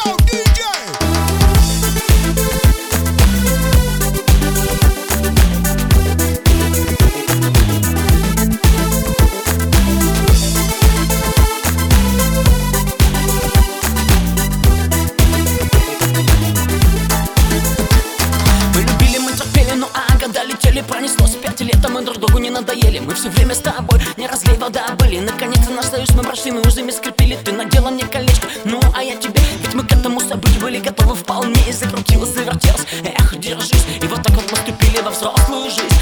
Пронеслось 5 лет, а мы друг другу не надоели. Мы все время с тобой, не разлей вода были. Наконец-то наш союз мы прошли, мы узами скрепили. Ты надела мне колечко, ну а я тебе. Ведь мы к этому событию были готовы вполне. И закрутилось, завертелось, эх, держись. И вот так вот наступили во взрослую жизнь.